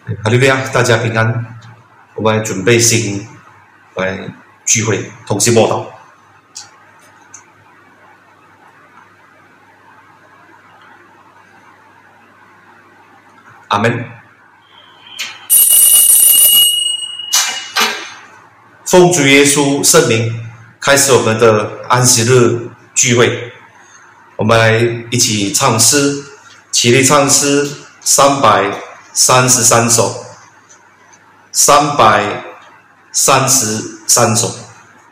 哈利路亚，大家平安。我们来准备心来聚会，同心默祷。阿门。奉主耶稣圣名，开始我们的安息日聚会。我们来一起唱诗，起立唱诗333首，333首。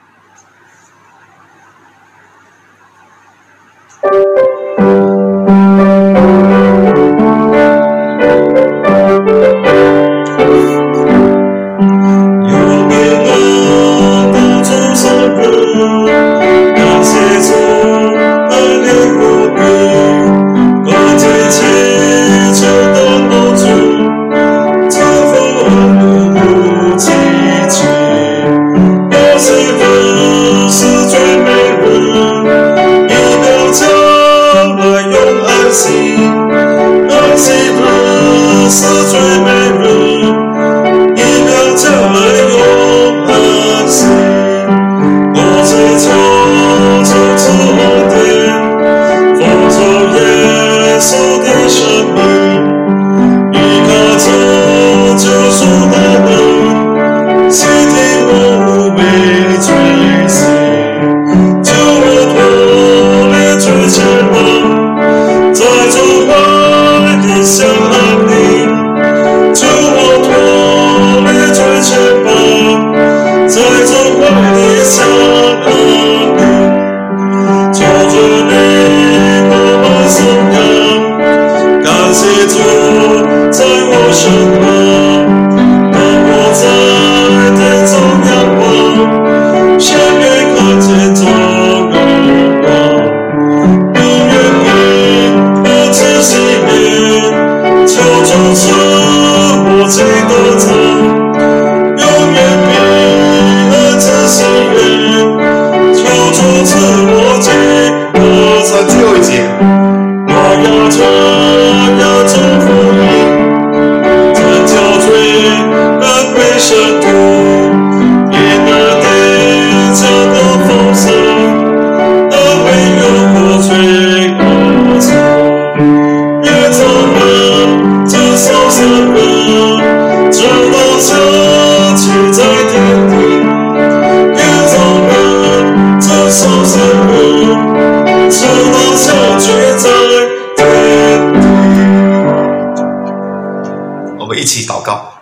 一起祷告。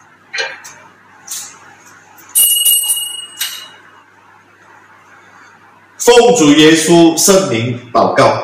奉主耶稣圣名祷告。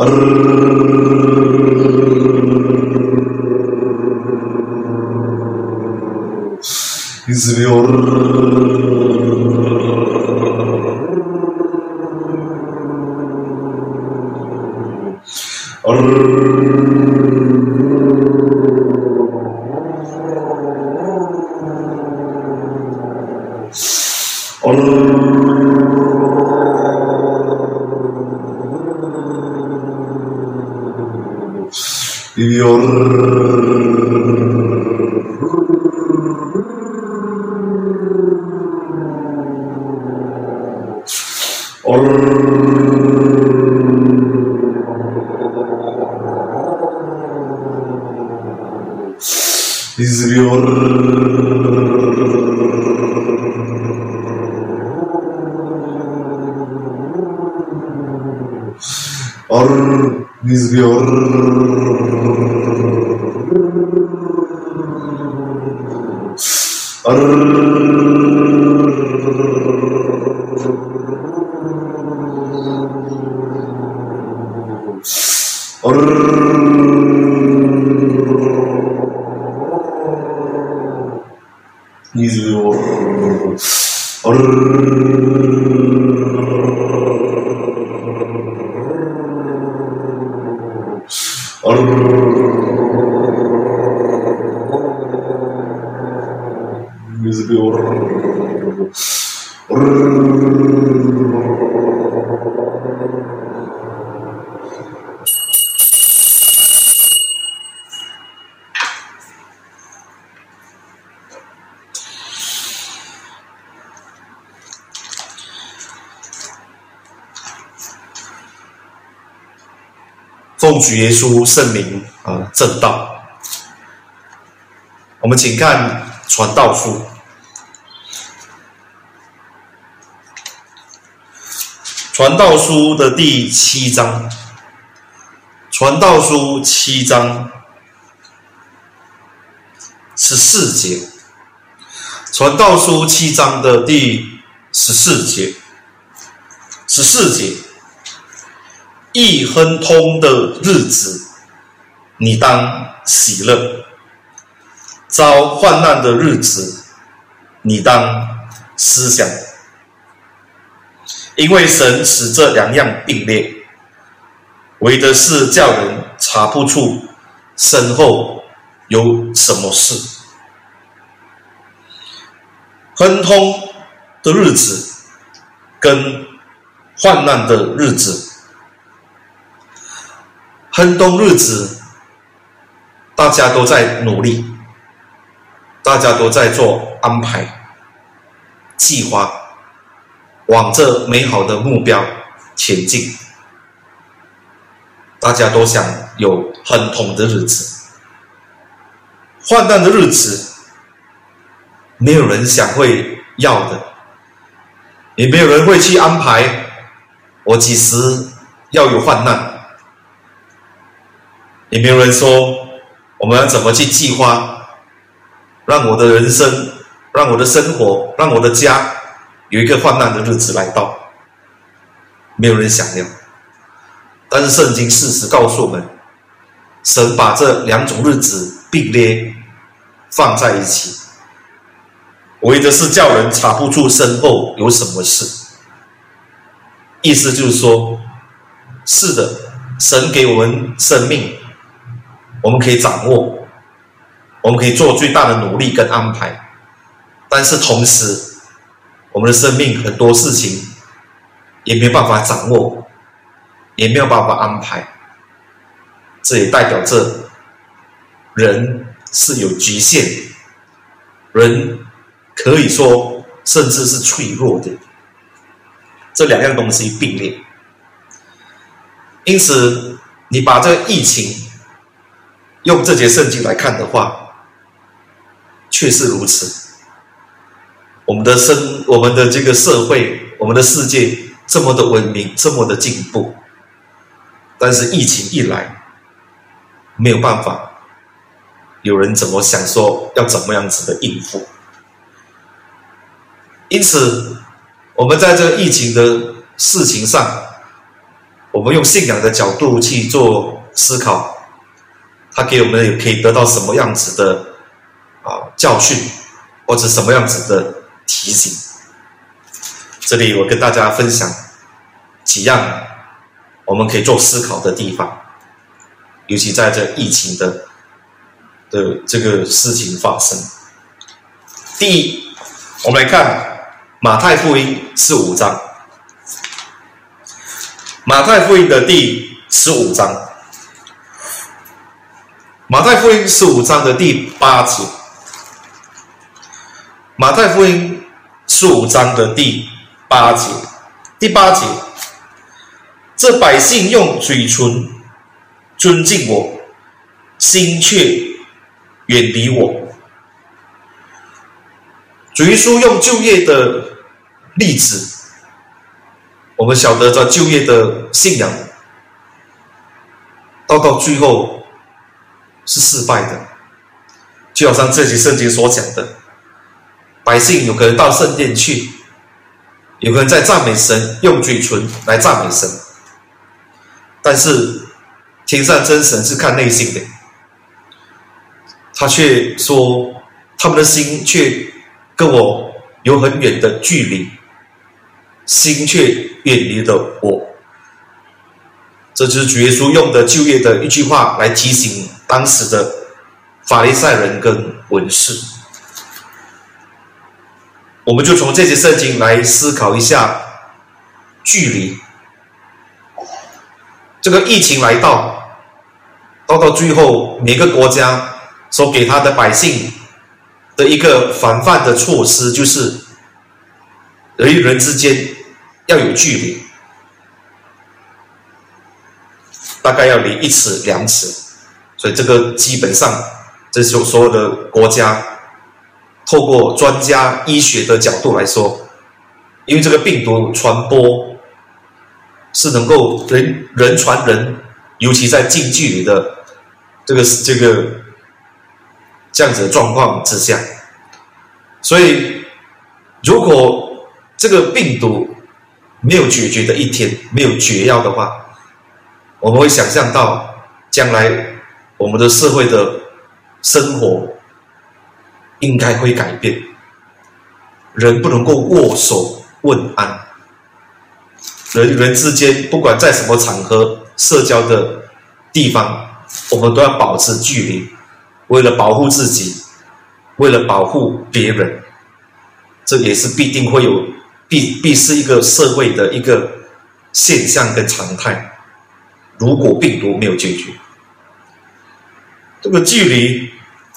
奉主耶稣圣名正道。我们请看传道书，传道书的第7章，传道书7章14节，传道书7章的第14节，14节。一亨通的日子，你当喜乐；遭患难的日子，你当思想。因为神使这2样并列，为的是叫人查不出身后有什么事。亨通的日子跟患难的日子，亨通日子，大家都在努力，大家都在做安排、计划，往这美好的目标前进。大家都想有亨通的日子，患难的日子，没有人想会要的，也没有人会去安排我几时要有患难。也没有人说我们要怎么去计划，让我的人生，让我的生活，让我的家有一个患难的日子来到。没有人想要。但是圣经事实告诉我们，神把这2种日子并列放在一起，为的是叫人查不出身后有什么事。意思就是说，是的，神给我们生命，我们可以掌握，我们可以做最大的努力跟安排，但是同时我们的生命很多事情也没有办法掌握，也没有办法安排。这也代表着人是有局限，人可以说甚至是脆弱的。这2样东西并列，因此你把这个疫情用这节圣经来看的话，确实如此。我们的这个社会，我们的世界这么的文明，这么的进步，但是疫情一来，没有办法，有人怎么想说要怎么样子的应付。因此我们在这个疫情的事情上， 我们用信仰的角度去做思考，它给我们也可以得到什么样子的教训，或者什么样子的提醒。这里我跟大家分享几样我们可以做思考的地方，尤其在这疫情的这个事情发生。第一，我们来看马太福音15章，马太福音的第15章，马太福音15章的第8节，马太福音15章的第8节，第8节，这百姓用嘴唇尊敬我，心却远离我。主耶稣用旧约的例子，我们晓得在旧约的信仰到最后是失败的，就好像这节圣经所讲的，百姓有可能到圣殿去，有可能在赞美神，用嘴唇来赞美神，但是天上真神是看内心的，他却说他们的心却跟我有很远的距离，心却远离了我。这就是主耶稣用的旧约的一句话来提醒当时的法利赛人跟文士。我们就从这些圣经来思考一下距离。这个疫情来到最后，每个国家所给他的百姓的一个防范的措施，就是人与人之间要有距离，大概要离1尺2尺。所以这个基本上，这是所有的国家透过专家医学的角度来说，因为这个病毒传播是能够人传人，尤其在近距离的这样子的状况之下，所以如果这个病毒没有解决的一天，没有绝药的话，我们会想象到将来我们的社会的生活应该会改变，人不能够握手问安，人与人之间不管在什么场合社交的地方，我们都要保持距离，为了保护自己，为了保护别人，这也是必定会有必是一个社会的一个现象跟常态。如果病毒没有解决，这个距离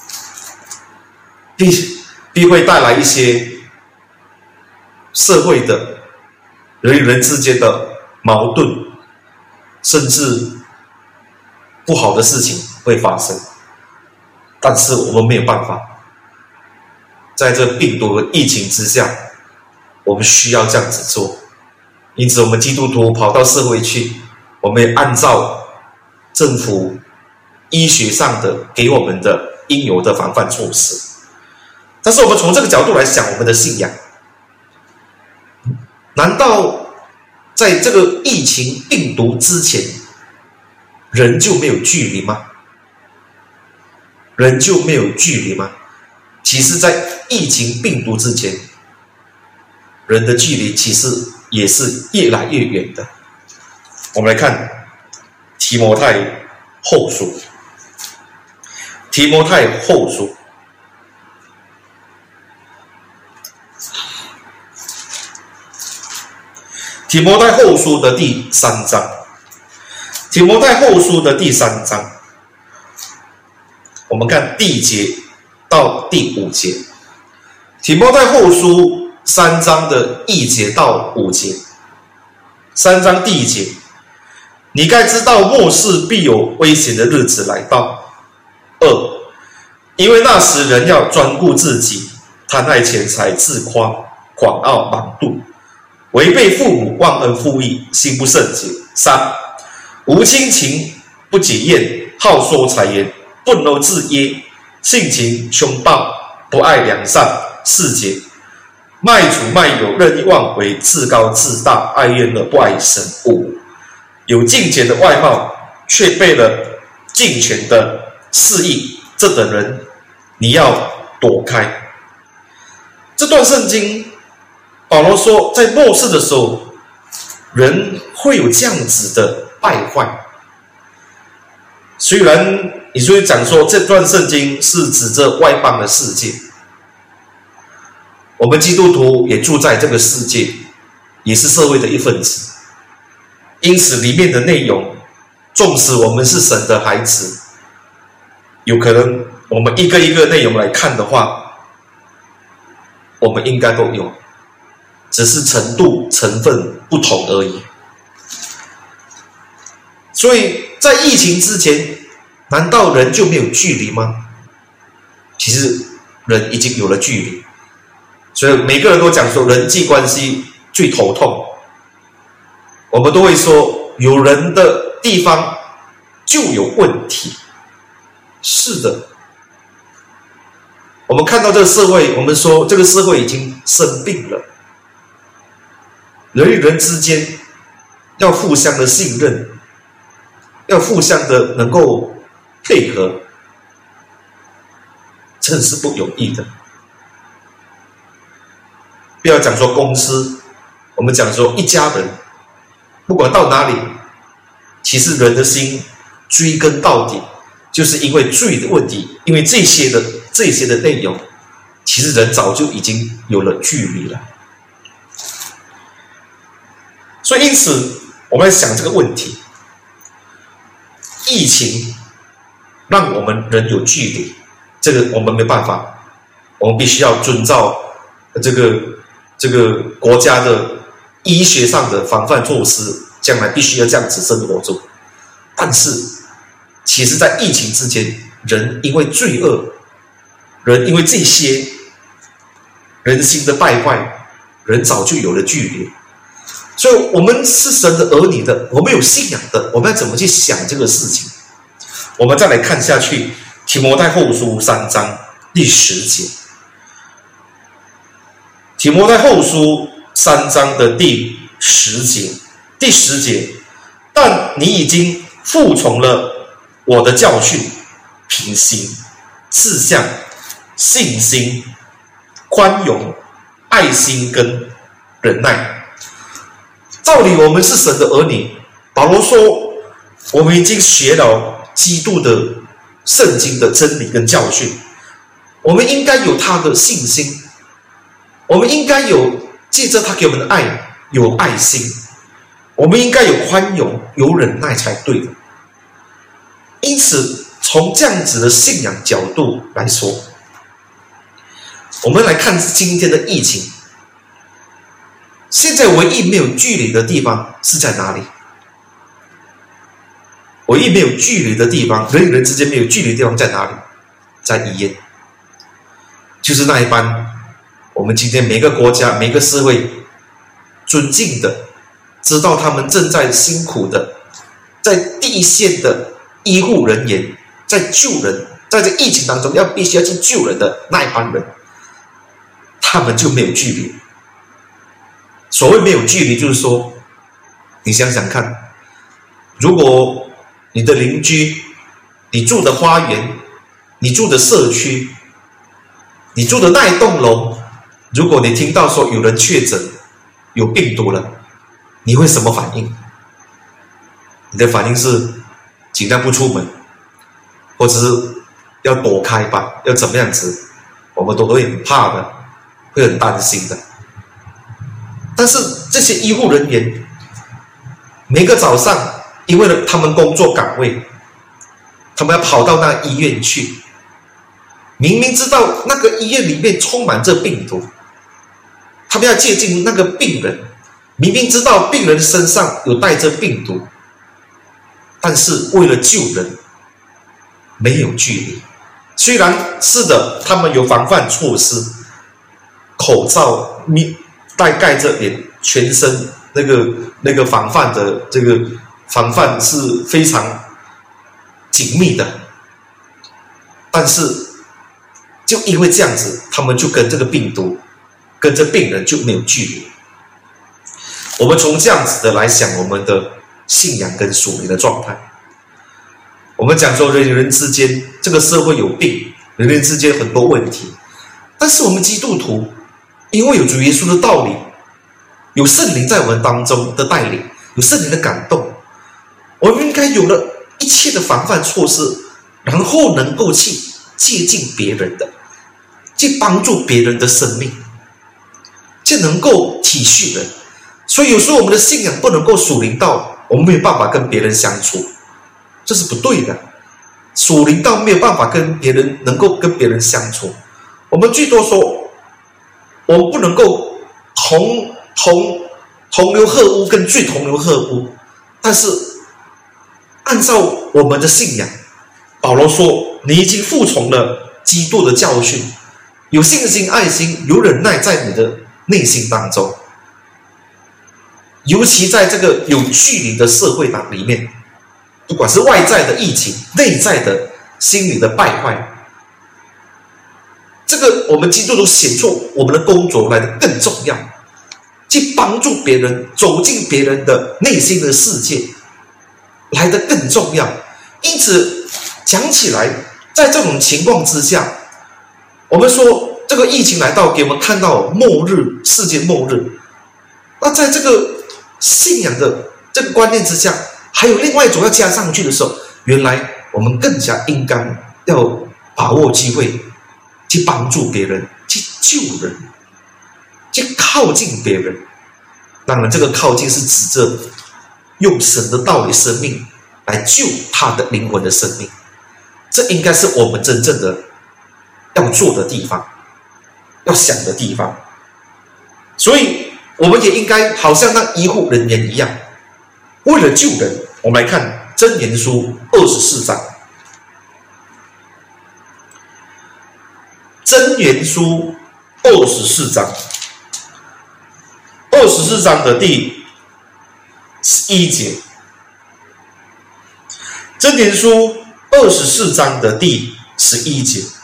必会带来一些社会的人与人之间的矛盾，甚至不好的事情会发生。但是我们没有办法，在这病毒的疫情之下，我们需要这样子做。因此我们基督徒跑到社会去，我们也按照政府医学上的给我们的应有的防范措施。但是我们从这个角度来想我们的信仰，难道在这个疫情病毒之前，人就没有距离吗？人就没有距离吗？其实在疫情病毒之前，人的距离其实也是越来越远的。我们来看提摩太后书，提摩太后书提摩太后书的第3章，提摩太后书的第3章，我们看第1节到第5节。提摩太后书3章的1节到5节。3章第1节，你该知道末世必有危险的日子来到。2，因为那时人要专顾自己，贪爱钱财，自夸，狂傲，莽妒，违背父母，忘恩负义，心不圣洁。3，无亲情，不解怨，好说谗言，不能自耶，性情凶暴，不爱良善。4节，卖主卖友，任意妄为，自高自大，爱怨乐，不爱神。5， 有金钱的外貌，却背了金钱的肆意，这等人你要躲开。这段圣经，保罗说，在末世的时候，人会有这样子的败坏。虽然你就会讲说，这段圣经是指着外邦的世界，我们基督徒也住在这个世界，也是社会的一份子，因此里面的内容，纵使我们是神的孩子，有可能我们一个一个内容来看的话，我们应该都有，只是程度成分不同而已。所以在疫情之前，难道人就没有距离吗？其实人已经有了距离，所以每个人都讲说人际关系最头痛。我们都会说有人的地方就有问题。是的，我们看到这个社会，我们说这个社会已经生病了。人与人之间要互相的信任，要互相的能够配合，真是不容易的。不要讲说公司，我们讲说一家人，不管到哪里，其实人的心追根到底，就是因为罪的问题，因为这些的内容，其实人早就已经有了距离了。所以因此，我们来想这个问题：疫情让我们人有距离，这个我们没办法，我们必须要遵照这个国家的医学上的防范措施，将来必须要这样子生活中。但是，其实在疫情之前，人因为罪恶，人因为这些人心的败坏，人早就有了距离。所以我们是神的儿女的，我们有信仰的，我们要怎么去想这个事情？我们再来看下去，提摩太后书3章第10节。提摩太后书3章的第10节，第10节，但你已经服从了我的教训、品行、志向、信心、宽容、爱心跟忍耐。照理我们是神的儿女，保罗说，我们已经学了基督的圣经的真理跟教训，我们应该有他的信心，我们应该有借着他给我们的爱有爱心，我们应该有宽容有忍耐才对的。因此从这样子的信仰角度来说，我们来看今天的疫情，现在唯一没有距离的地方是在哪里？唯一没有距离的地方，人与人之间没有距离的地方在哪里？在医院，就是那一班我们今天每个国家每个社会尊敬的，知道他们正在辛苦的，在第一线的医护人员，在救人，在这疫情当中必须要去救人的那一班人，他们就没有距离。所谓没有距离，就是说，你想想看，如果你的邻居，你住的花园，你住的社区，你住的那一栋楼，如果你听到说有人确诊有病毒了，你会什么反应？你的反应是尽量不出门，或者是要躲开吧，要怎么样子，我们都会很怕的，会很担心的。但是这些医护人员，每个早上，因为了他们工作岗位，他们要跑到那医院去，明明知道那个医院里面充满着病毒，他们要接近那个病人，明明知道病人身上有带着病毒，但是为了救人，没有距离。虽然是的，他们有防范措施，口罩盖着脸，全身那个防范的这个防范是非常紧密的，但是就因为这样子，他们就跟这个病毒跟这病人就没有距离。我们从这样子的来想我们的信仰跟属灵的状态。我们讲说人与人之间，这个社会有病，人与人之间很多问题，但是我们基督徒因为有主耶稣的道理，有圣灵在我们当中的带领，有圣灵的感动，我们应该有了一切的防范措施，然后能够去接近别人的，去帮助别人的生命，就能够体恤人。所以有时候我们的信仰不能够属灵到我们没有办法跟别人相处，这是不对的。属灵到没有办法能够跟别人相处，我们最多说我们不能够同流合污，跟最同流合污。但是按照我们的信仰，保罗说你已经服从了基督的教训，有信心、爱心、有忍耐在你的内心当中。尤其在这个有距离的社会里面，不管是外在的疫情，内在的心理的败坏，这个我们基督徒显出我们的工作来的更重要，去帮助别人走进别人的内心的世界来的更重要。因此讲起来，在这种情况之下，我们说这个疫情来到，给我们看到末日，世界末日。那在这个信仰的这个观念之下，还有另外一种要加上去的时候，原来我们更加应该要把握机会，去帮助别人，去救人，去靠近别人。当然这个靠近是指着用神的道理生命来救他的灵魂的生命，这应该是我们真正的要做的地方，要想的地方。所以我们也应该好像那医护人员一样，为了救人。我们来看箴言书24章，箴言书24章的第11节，箴言书24章的第11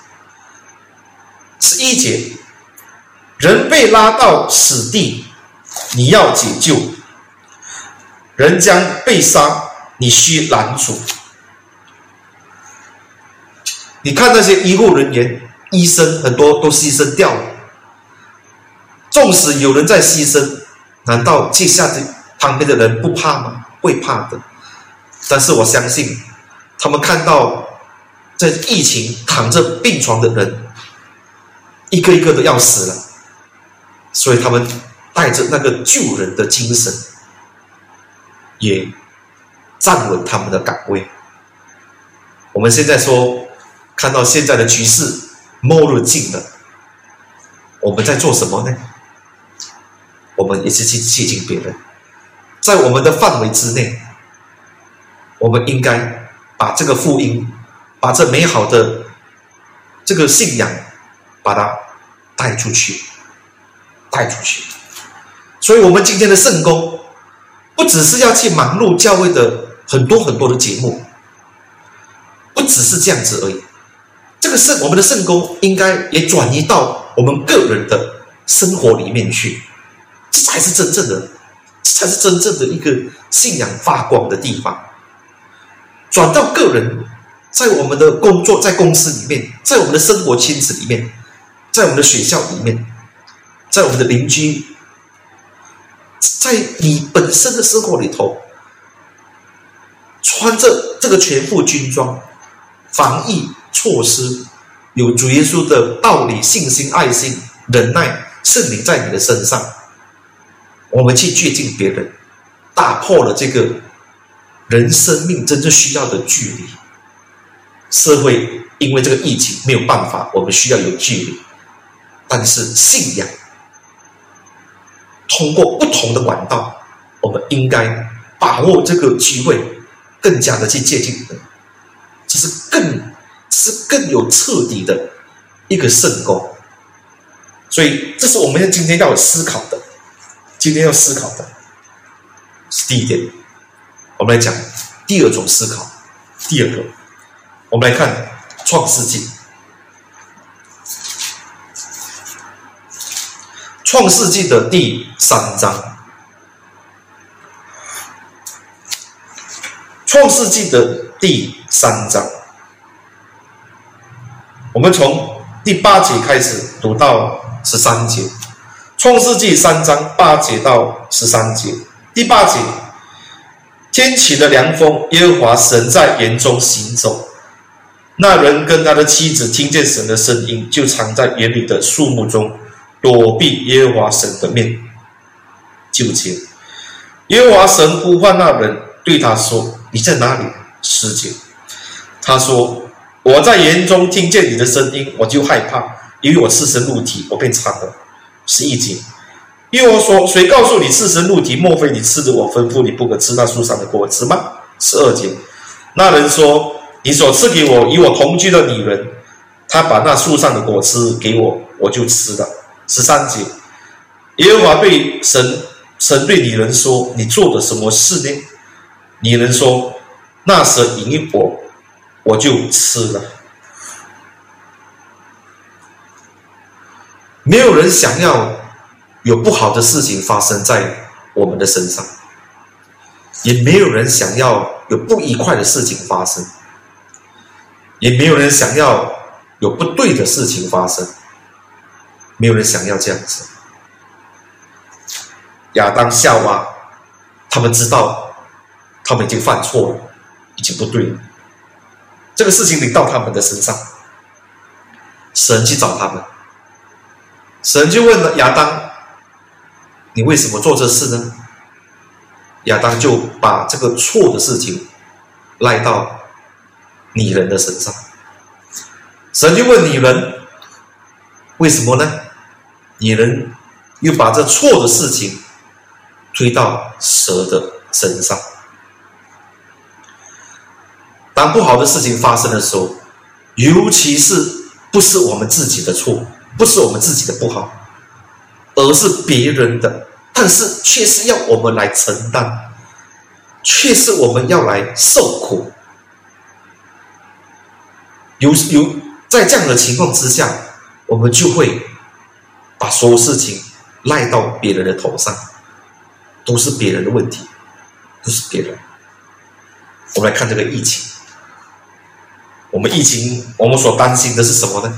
节，人被拉到死地，你要解救；人将被杀，你需拦阻。你看那些医护人员、医生，很多都牺牲掉了。纵使有人在牺牲，难道接下去旁边的人不怕吗？会怕的。但是我相信，他们看到在疫情躺着病床的人，一个一个都要死了，所以他们带着那个救人的精神，也站稳他们的岗位。我们现在说，看到现在的局势，末日近了，我们在做什么呢？我们也是去接近别人，在我们的范围之内，我们应该把这个福音，把这美好的这个信仰，把它带出去。所以我们今天的圣工，不只是要去忙碌教会的很多的节目，不只是这样子而已。这个我们的圣工应该也转移到我们个人的生活里面去，这才是真正的一个信仰发光的地方。转到个人，在我们的工作，在公司里面，在我们的生活圈子里面，在我们的学校里面，在我们的邻居，在你本身的生活里头，穿着这个全副军装，防疫措施，有主耶稣的道理、信心、爱心、忍耐、圣灵在你的身上，我们去接近别人，打破了这个人生命真正需要的距离。社会因为这个疫情没有办法，我们需要有距离，但是信仰通过不同的管道，我们应该把握这个机会，更加的去接近人，这是更有彻底的一个圣工。所以这是我们今天要思考的，是第一点。我们来讲第二种思考。第二个，我们来看创世纪。创世纪的第3章， 创世纪的第3章，我们从第8节开始读到13节。创世纪3章8节到13节。第8节，天起了凉风，耶和华神在园中行走。那人跟他的妻子听见神的声音，就藏在园里的树木中，躲避耶和华神的面。9节，耶和华神呼唤那人，对他说：“你在哪里？”10节，他说：“我在园中听见你的声音，我就害怕，因为我赤身露体，我便藏了。”11节，耶和华说：“谁告诉你赤身露体？莫非你吃了我吩咐你不可吃那树上的果子吗？”12节，那人说：“你所赐给我与我同居的女人，她把那树上的果子给我，我就吃了。”13节，耶和华对神对女人说：“你做了什么事呢？”女人说：“那蛇引诱我，我就吃了。”没有人想要有不好的事情发生在我们的身上，也没有人想要有不愉快的事情发生，也没有人想要有不对的事情发生，没有人想要这样子。亚当夏娃他们知道他们已经犯错了，已经不对了，这个事情临到他们的身上，神去找他们，神就问了亚当：“你为什么做这事呢？”亚当就把这个错的事情赖到女人的身上。神就问女人：“为什么呢？”女人又把这错的事情推到蛇的身上。当不好的事情发生的时候，尤其是不是我们自己的错，不是我们自己的不好，而是别人的，但是却是要我们来承担，却是我们要来受苦。在这样的情况之下，我们就会把所有事情赖到别人的头上，都是别人的问题，都是别人。我们来看这个疫情，我们所担心的是什么呢？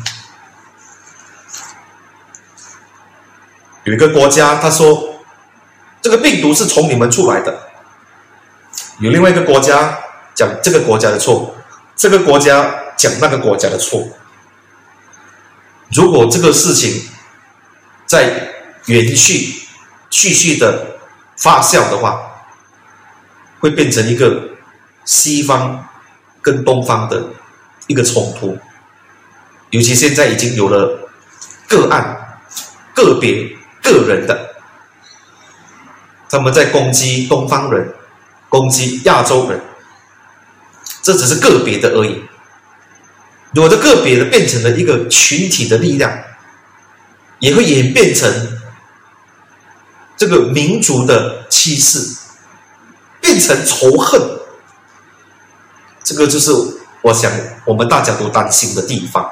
有一个国家他说这个病毒是从你们出来的，有另外一个国家讲这个国家的错，这个国家讲那个国家的错。如果这个事情在继续的发酵的话，会变成一个西方跟东方的一个冲突。尤其现在已经有了个案、个别、个人的，他们在攻击东方人，攻击亚洲人，这只是个别的而已。如果这个别的变成了一个群体的力量，也会演变成这个民族的歧视，变成仇恨。这个就是我想我们大家都担心的地方。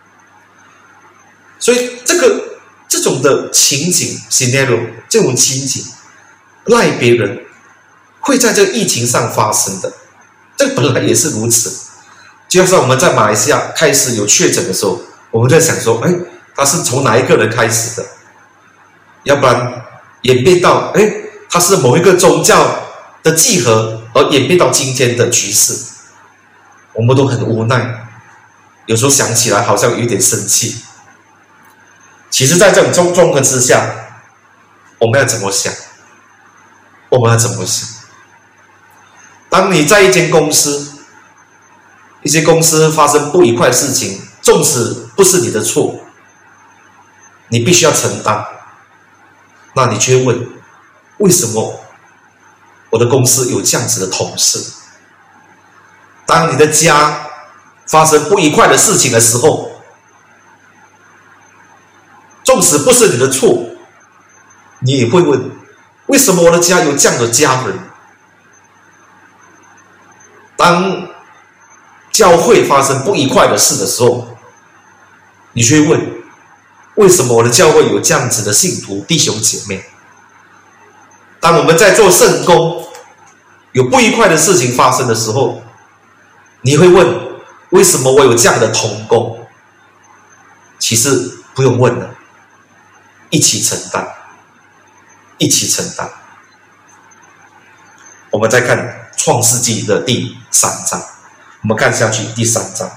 所以这种的情景 scenario， 这种情景赖别人会在这个疫情上发生的，这个本来也是如此。就像我们在马来西亚开始有确诊的时候，我们在想说，他是从哪一个人开始的？要不然演变到，他是某一个宗教的集合，而演变到今天的局势，我们都很无奈。有时候想起来好像有点生气。其实在这种综合之下，我们要怎么想？当你在一间公司，一些公司发生不愉快的事情，纵使不是你的错，你必须要承担，那你却问，为什么我的公司有这样子的同事？当你的家发生不愉快的事情的时候，纵使不是你的错，你也会问，为什么我的家有这样的家人？当教会发生不愉快的事的时候，你却问，为什么我的教会有这样子的信徒弟兄姐妹？当我们在做圣工， 有不愉快的事情发生的时候，你会问为什么我有这样的同工？其实不用问了，一起承担，一起承担。我们再看创世纪的第3章，我们看下去第3章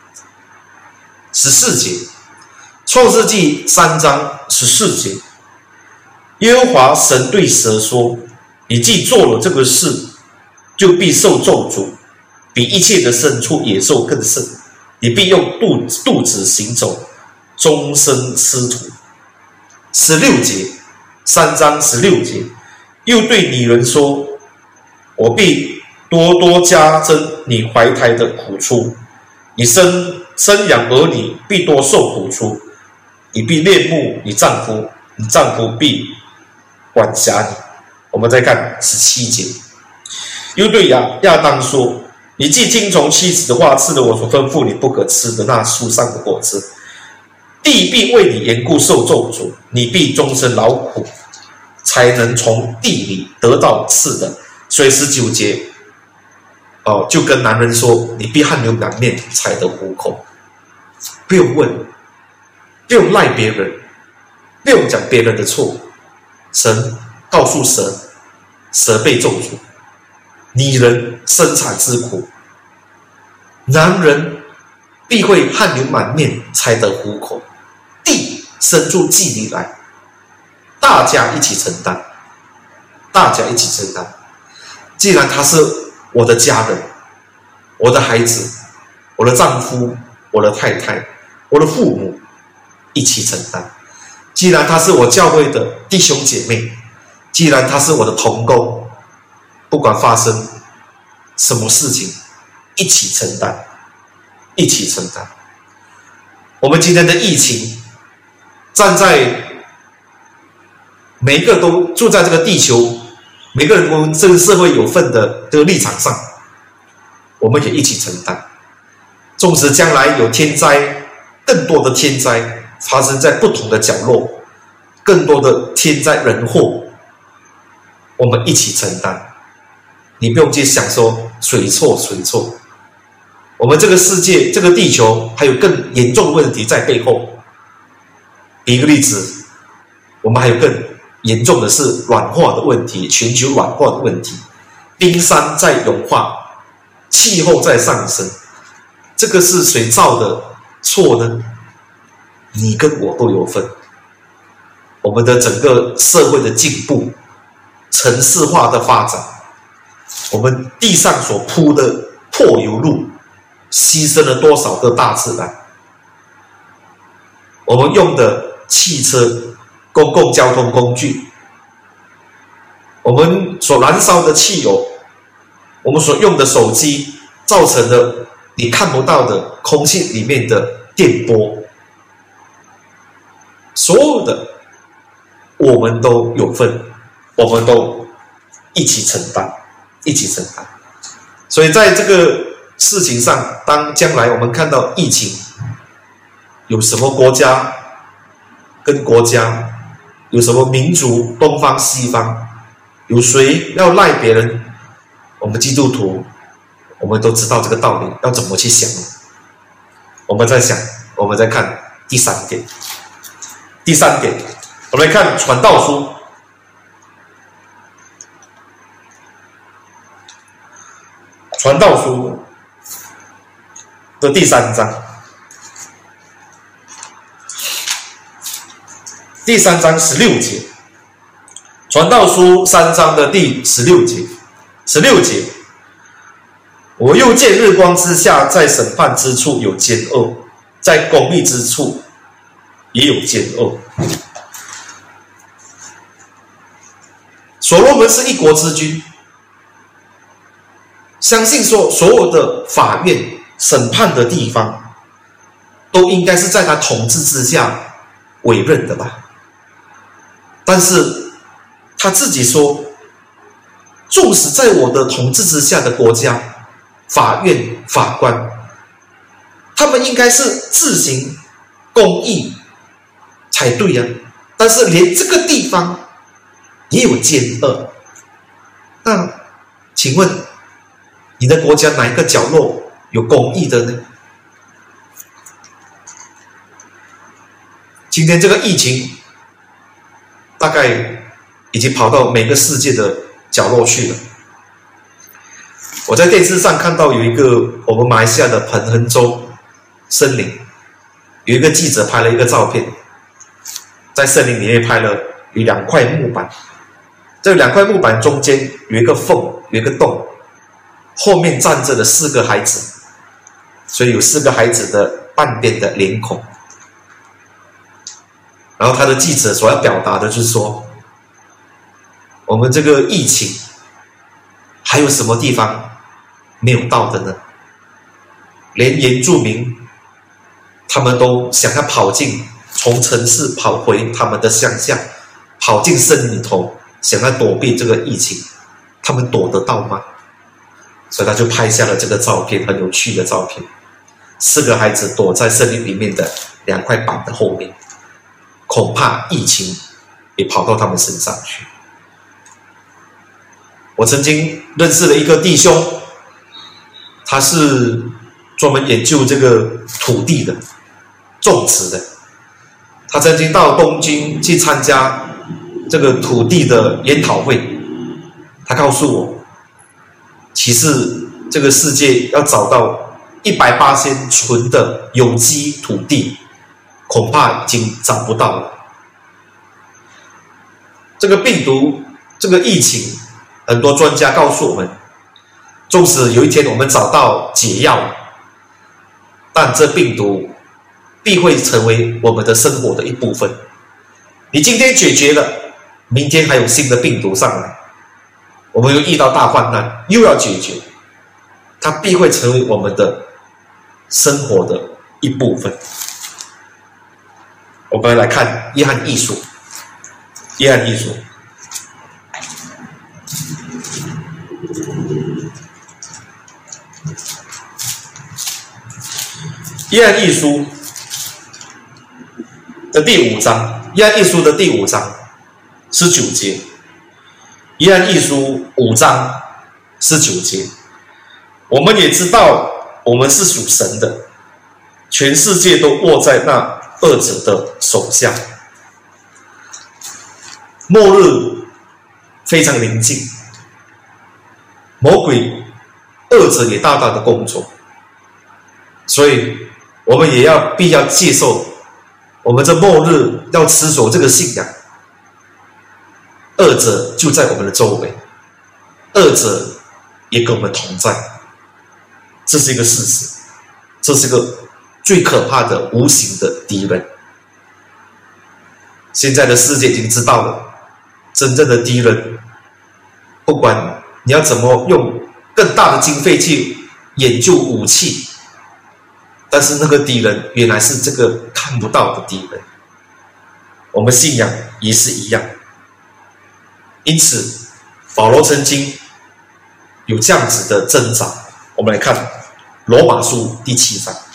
14节，创世纪3章14节，耶和华神对蛇说：你既做了这个事，就必受咒诅，比一切的牲畜野兽更甚。你必用肚子行走，终身吃土。16节，3章16节，又对女人说：我必多多加增你怀胎的苦楚，你生养儿女必多受苦楚，你必恋慕你丈夫，你丈夫必管辖你。我们再看17节，又对亚当说：你既听从妻子的话，吃了我所吩咐你不可吃的那树上的果子，地必为你缘故受咒诅，你必终身劳苦，才能从地里得到吃的。所以19节就跟男人说：你必汗流满面才得糊口。不用问，不用赖别人，不用讲别人的错。神告诉蛇被咒诅，女人生产之苦，男人必会汗流满面才得糊口，地生出祭礼来，大家一起承担，大家一起承担。既然他是我的家人，我的孩子，我的丈夫，我的太太，我的父母，一起承担。既然他是我教会的弟兄姐妹，既然他是我的同工，不管发生什么事情，一起承担，一起承担。我们今天的疫情，站在每一个都住在这个地球，每个人都这个社会有份的这个立场上，我们也一起承担。纵使将来有天灾，更多的天灾发生在不同的角落，更多的天灾人祸，我们一起承担。你不用去想说谁错谁错，我们这个世界这个地球还有更严重的问题在背后。比一个例子，我们还有更严重的是软化的问题，全球软化的问题，冰山在融化，气候在上升，这个是谁造的错呢？你跟我都有份。我们的整个社会的进步，城市化的发展，我们地上所铺的柏油路，牺牲了多少个大自然？我们用的汽车、公共交通工具，我们所燃烧的汽油，我们所用的手机，造成的你看不到的空气里面的电波，所有的我们都有份，我们都一起承担，一起承担。所以在这个事情上，当将来我们看到疫情，有什么国家跟国家，有什么民族，东方西方，有谁要赖别人，我们基督徒我们都知道这个道理，要怎么去想。我们在想，我们再看第三点，我们来看传道书，传道书的第3章，第3章16节，传道书3章的第16节，我又见日光之下，在审判之处有奸恶，在公义之处也有奸恶。所罗门是一国之君，相信说所有的法院审判的地方都应该是在他统治之下委任的吧。但是他自己说，纵使在我的统治之下的国家，法院法官他们应该是自行公义才对呀，但是连这个地方也有奸恶。那请问你的国家哪一个角落有公义的呢？今天这个疫情大概已经跑到每个世界的角落去了。我在电视上看到有一个我们马来西亚的彭亨州森林，有一个记者拍了一个照片，在森林里面拍了有2块木板，这2块木板中间有一个缝，有一个洞，后面站着的4个孩子，所以有4个孩子的半边的脸孔。然后他的记者所要表达的就是说，我们这个疫情还有什么地方没有到的呢？连原住民他们都想要从城市跑回他们的乡下，跑进森林里头，想要躲避这个疫情，他们躲得到吗？所以他就拍下了这个照片，很有趣的照片。4个孩子躲在森林里面的2块板的后面，恐怕疫情也跑到他们身上去。我曾经认识了一个弟兄，他是专门研究这个土地的种植的。他曾经到东京去参加这个土地的研讨会，他告诉我，其实这个世界要找到100%纯的有机土地，恐怕已经找不到了。这个病毒，这个疫情，很多专家告诉我们，纵使有一天我们找到解药，但这病毒必会成为我们的生活的一部分。你今天解决了，明天还有新的病毒上来，我们又遇到大患难，又要解决，它必会成为我们的生活的一部分。我们来看约翰一书，约翰一书，约翰一书的第5章，约翰一书的第5章19节，约翰一书5章19节，我们也知道我们是属神的，全世界都握在那恶者的手下。末日非常临近，魔鬼恶者也大大的工作，所以我们也必要接受，我们这末日要持守这个信仰。恶者就在我们的周围，恶者也跟我们同在，这是一个事实，这是个最可怕的无形的敌人。现在的世界已经知道了，真正的敌人，不管你要怎么用更大的经费去研究武器，但是那个敌人原来是这个看不到的敌人。我们信仰也是一样，因此保罗曾经有这样子的挣扎。我们来看罗马书第7章，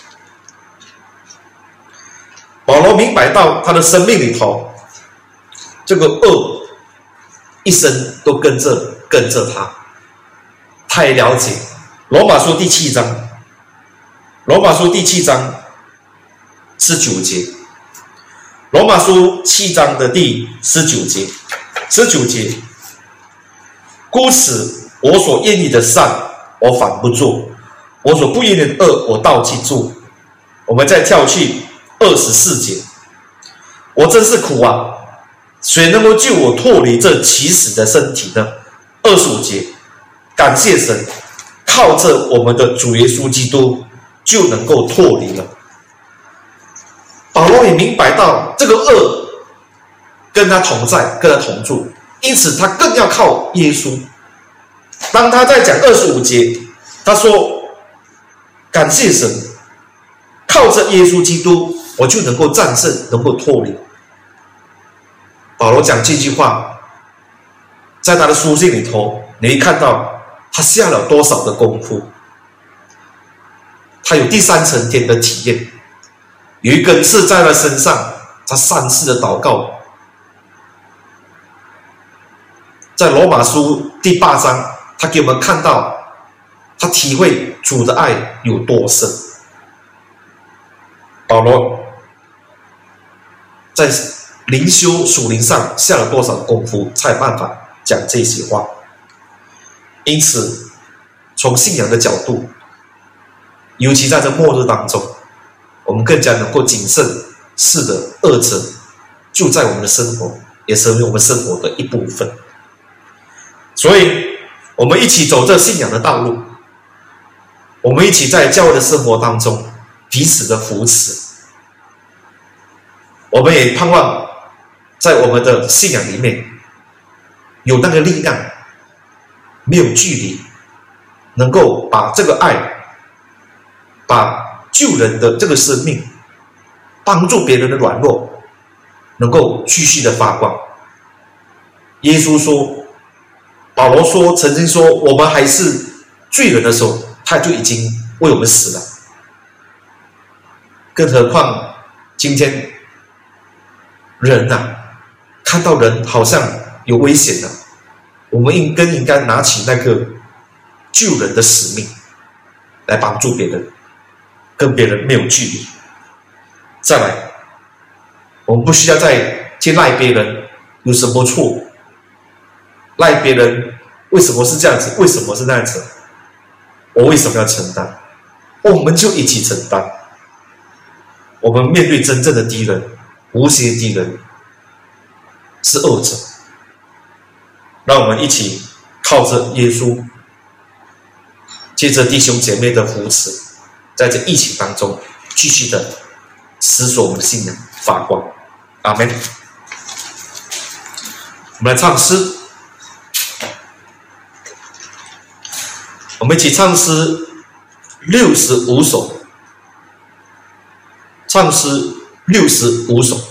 保罗明白到他的生命里头，这个恶一生都跟着他，他也了解罗马书第7章，罗马书第7章19节，罗马书7章的第19节，故此我所愿意的善我反不做，我所不愿意的恶我倒去做。我们再跳去24节，我真是苦啊，谁能够救我脱离这起死的身体呢？25节，感谢神，靠着我们的主耶稣基督就能够脱离了。保罗也明白到这个恶跟他同在，跟他同住，因此他更要靠耶稣。当他在讲25节，他说感谢神，靠着耶稣基督我就能够战胜，能够脱离。保罗讲这句话，在他的书信里头，你会看到他下了多少的功夫。他有第3层天的体验，有一根刺在他身上，他3次的祷告。在罗马书第8章他给我们看到，他体会主的爱有多深。保罗在灵修属灵上下了多少功夫，才有办法讲这些话。因此，从信仰的角度，尤其在这末日当中，我们更加能够谨慎。是的，恶者就在我们的生活，也成为我们生活的一部分。所以，我们一起走这信仰的道路，我们一起在教会的生活当中彼此的扶持。我们也盼望在我们的信仰里面有那个力量，没有距离，能够把这个爱，把救人的这个生命，帮助别人的软弱，能够继续的发光。耶稣说，保罗说，曾经说，我们还是罪人的时候，他就已经为我们死了。更何况今天人看到人好像有危险了，我们更应该拿起那个救人的使命，来帮助别人，跟别人没有距离。再来，我们不需要再去赖别人有什么错，赖别人为什么是这样子，为什么是那样子，我为什么要承担？我们就一起承担。我们面对真正的敌人，无形的敌人是恶者，让我们一起靠着耶稣，借着弟兄姐妹的扶持，在这疫情当中继续的使所我们的信仰发光。阿们。我们来唱诗，我们一起唱诗65首，唱诗65首。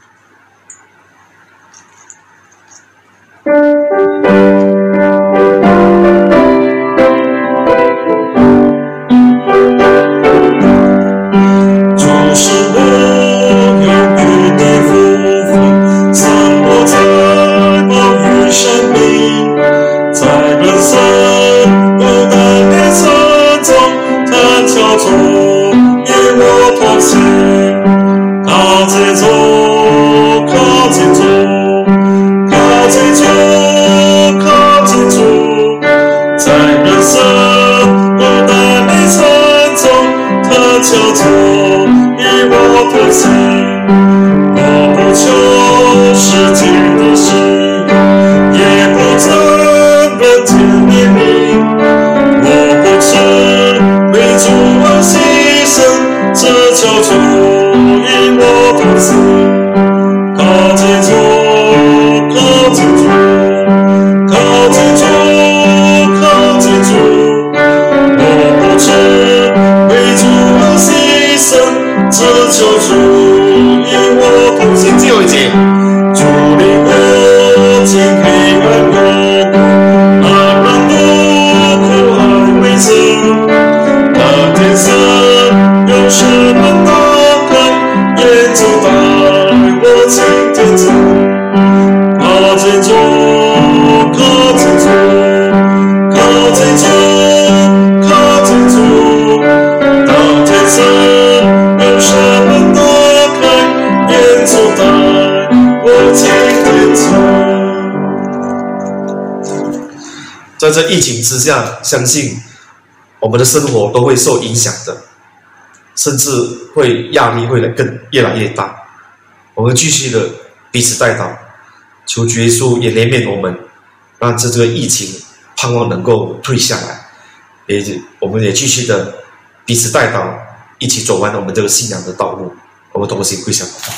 在这疫情之下，相信我们的生活都会受影响的，甚至会压力会越来越大。我们继续的彼此代祷，求主耶稣也怜悯我们，让这个疫情盼望能够退下来。我们也继续的彼此代祷，一起走完我们这个信仰的道路。我们同心跪下祷告。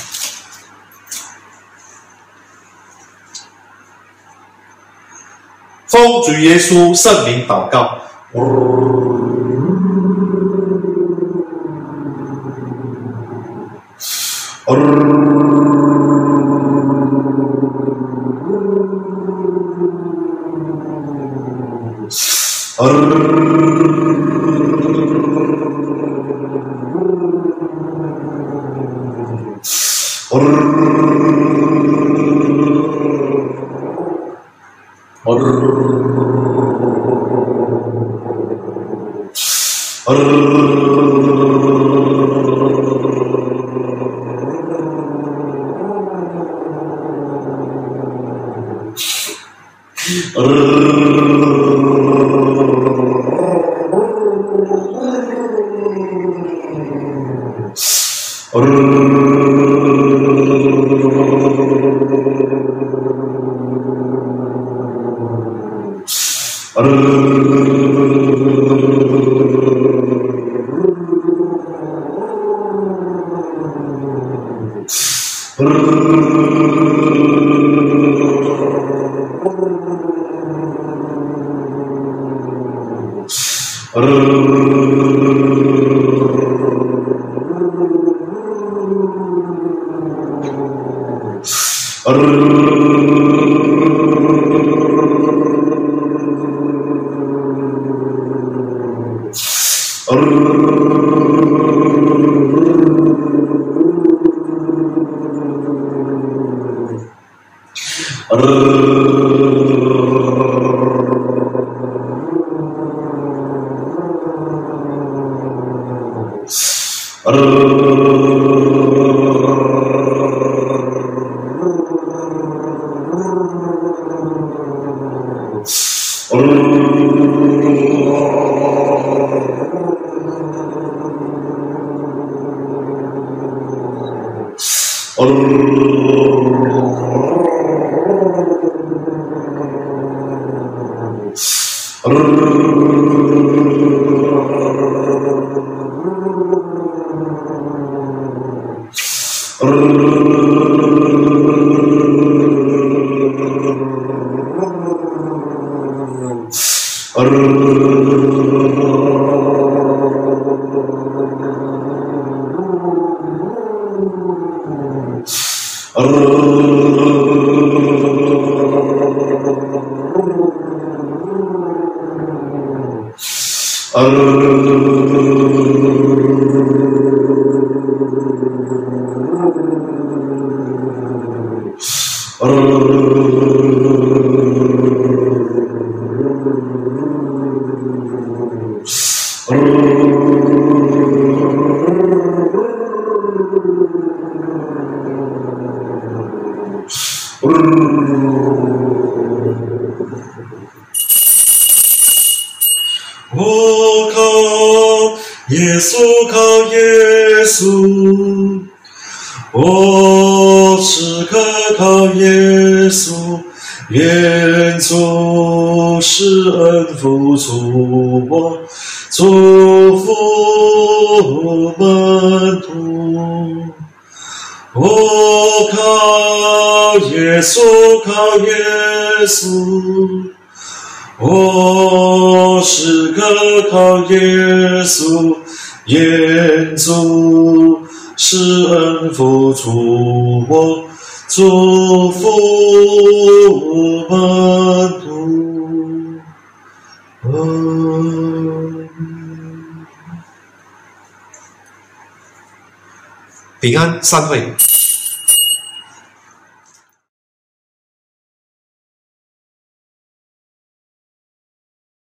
奉主耶稣圣名祷告。 我靠耶稣，靠耶稣，我时刻靠耶稣，愿主施恩福助我，祝福门徒。我靠耶稣，靠耶稣，我时刻靠耶稣，愿主施恩福助我，祝福门徒。 平安散会。